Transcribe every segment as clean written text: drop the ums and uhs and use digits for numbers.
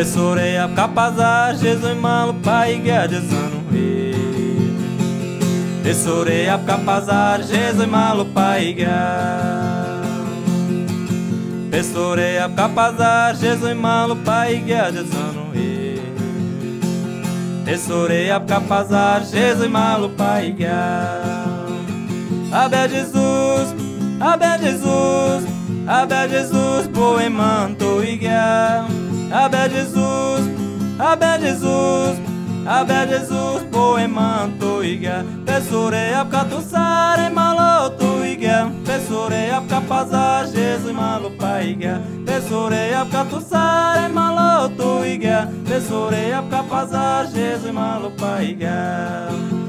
Pesoreia capazar Jesus malu pai gadezano he. Pesoreia capazar Jesus malu pai ga. Pesoreia capazar Jesus malu pai gadezano he. Pesoreia capazar Jesus malu pai ga. Abe Jesus, abe Jesus, abe Jesus poemanto iga. Abe Jesus, abe Jesus, abe Jesus poemanto iga. Pesoreia catuçare maloto iga. Pesoreia capazar Jesus malu paiga. Pesoreia catuçare maloto iga. Pesoreia capazar Jesus malu paiga.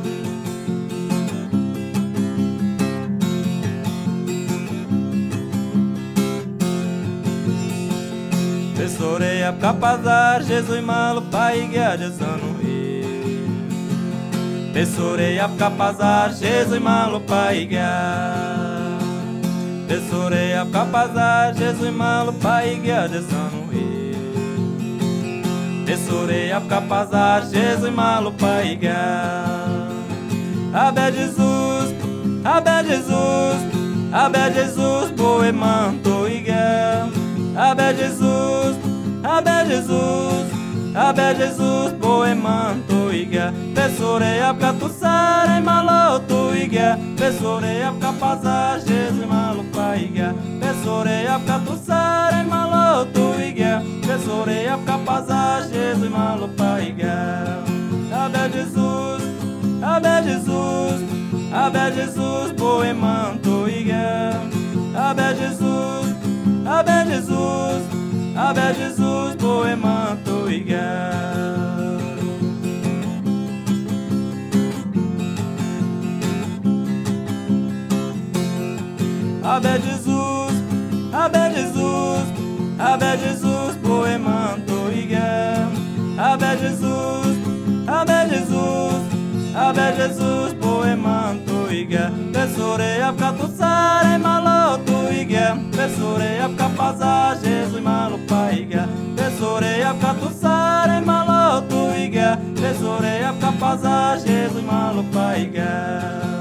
Pesoreia capazar Jesus malu pai gadezano he. Pesoreia capazar Jesus malu pai ga. Pesoreia capazar Jesus malu pai gadezano he. Pesoreia capazar Jesus malu pai ga. Abe Jesus, abe Jesus, abe Jesus poemanto iga. Abe Jesus, abe Jesus, abe Jesus poemanto iga. Pesoreia catuçare maloto iga. Pesoreia capazar Jesus malu paiga. Pesoreia catuçare maloto iga. Pesoreia capazar Jesus malu paiga. Abe Jesus, abe Jesus, abe Jesus poemanto iga. Abe Jesus, abe Jesus, abe Jesus poemanto iga. Abe Jesus, abe Jesus, abe Jesus poemanto iga. Abe Jesus, abe Jesus, abe Jesus poemanto iga. Pesoreia catuçare maloto iga. Pesoreia capazar Jesus malu paiga. Pesoreia catuçare maloto iga. Pesoreia capazar Jesus malu paiga.